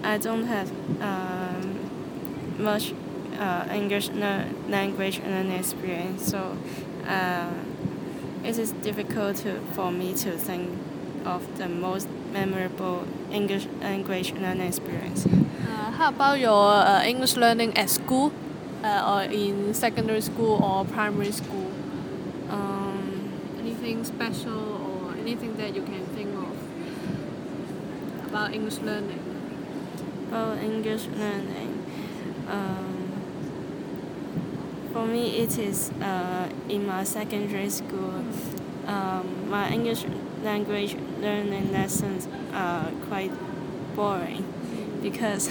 I don't have much English language learning experience, so it is difficult for me to think of the most memorable English language learning experience. How about your English learning at school, or in secondary school or primary school? Anything special or anything that you can think of about English learning? About English learning, for me it is in my secondary school. My English language learning lessons are quite boring because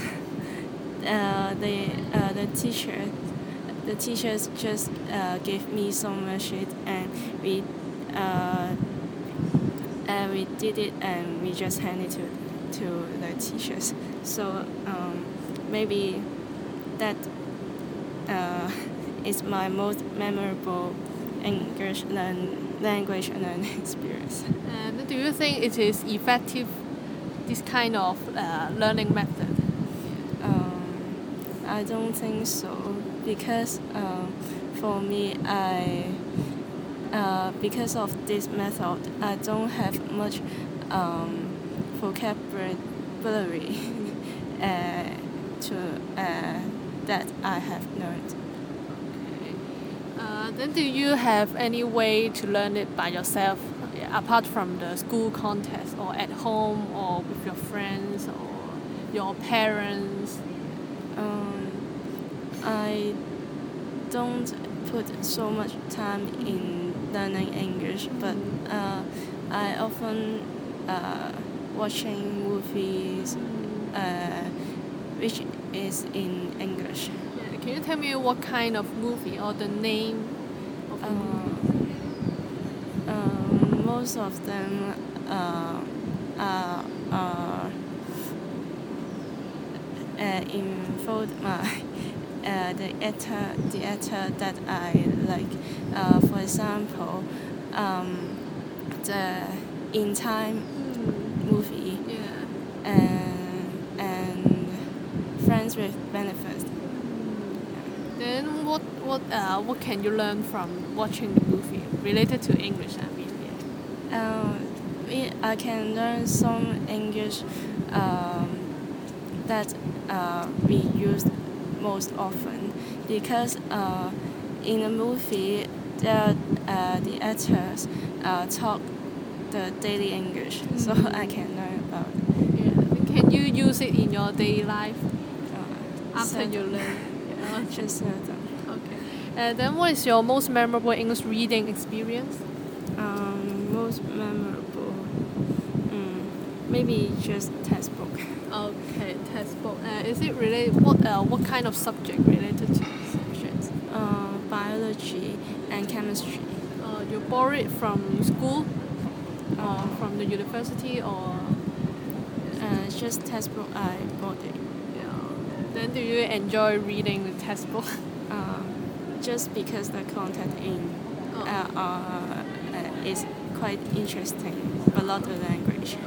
the teachers just gave me some worksheet and we did it and we just handed it to the teachers. So maybe that is my most memorable English language learning experience. And do you think it is effective, this kind of learning method? I don't think so because for me, because of this method, I don't have much vocabulary that I have learned. Then do you have any way to learn it by yourself, apart from the school context, or at home, or with your friends, or your parents? I don't put so much time in learning English, but I often watching movies which is in English. Yeah, can you tell me what kind of movie or the name of the movie? Most of them are involve the actor that I like. For example, the In Time movie Yeah. and Friends with Benefits. Then what can you learn from watching the movie related to English? I mean, yeah. I can learn some English that we use most often because in a movie the actors talk the daily English, so I can learn about it. Yeah. Can you use it in your daily life after you seldom. learn? Yeah. Just seldom. Okay. And then what is your most memorable English reading experience? Most memorable, maybe just textbook. Okay, textbook. Is it related? What kind of subject related to subjects? Biology and chemistry. You borrow it from school, or from the university, or Just textbook I bought it. yeah. Then do you enjoy reading the textbook? Just because the content is quite interesting, a lot of language.